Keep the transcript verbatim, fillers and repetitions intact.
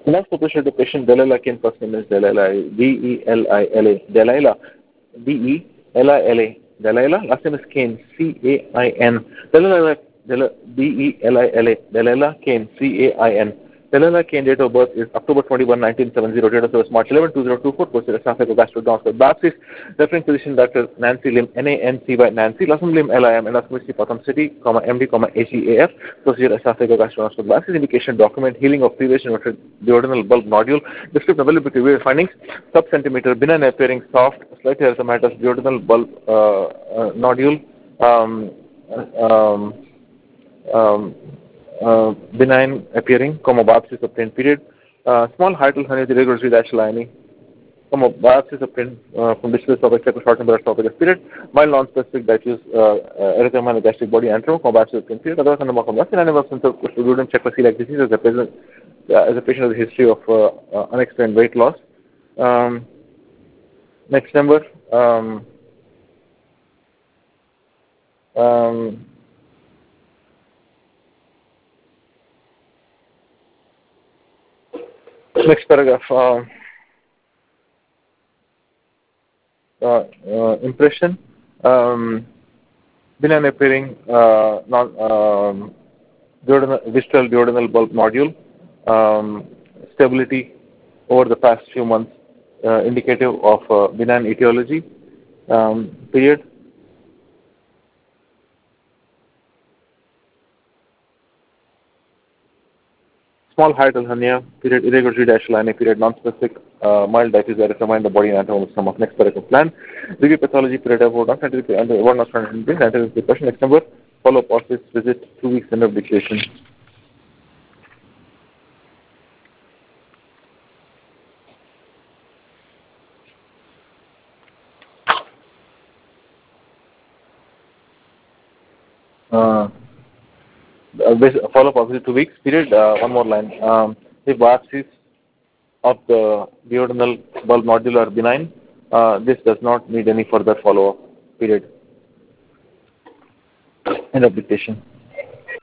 Last proposition to patient Delilah Kane, first name is Delilah, D E L I L A, Delilah, D E L I L A, Delilah, last name is Kane, C A I N, Delilah, D E L I L A, Delilah Kane, C A I N. Delilah Kane, date of birth is October twenty-first, nineteen seventy, date of service March eleventh, two thousand twenty-four, posted as esophageal biopsy, referring physician Doctor Nancy Lim, N A N C Y, Nancy, last name Lim, L I M, endoscopy Patham City, comma, M D, comma, A C A F, procedure esophageal biopsy, indication document, healing of previous inverted duodenal bulb nodule, descriptive availability, weird findings, sub-centimeter, benign appearing, soft, slightly erythematous duodenal bulb uh, uh, nodule, um, um, um, uh, benign appearing, comma, biopsy obtained period, uh, small hiatal hernia, the regulatory dash lining, comma, biopsy obtained uh, from distal esophagus, short temporal esophagus period, mild non-specific diffuse uh, uh, erythema in the gastric body antrum, comma, biopsy obtained period, otherwise, under more complex, and any absence of duodenum check for celiac disease as a patient, uh, as a patient with a history of uh, uh, unexplained weight loss. Um, next number, um, um, next paragraph, uh, uh, uh, impression, um, benign appearing uh, non, um, duodenal, distal duodenal bulb nodule, um, stability over the past few months, uh, indicative of uh, benign etiology, um, period. Small hiatal hernia, period, irregular dash line, period, non-specific, uh, mild diffuse erythema in the body anatomy of some of next paragraph plan. Review pathology, period, about not scientific, and one not scientific, scientific question. Next number, follow-up office visit, two weeks end of dictation. Uh, follow-up office two weeks, period, uh, one more line. Um, if biopsies of the duodenal bulb nodule are benign, uh, this does not need any further follow-up, period. End of dictation.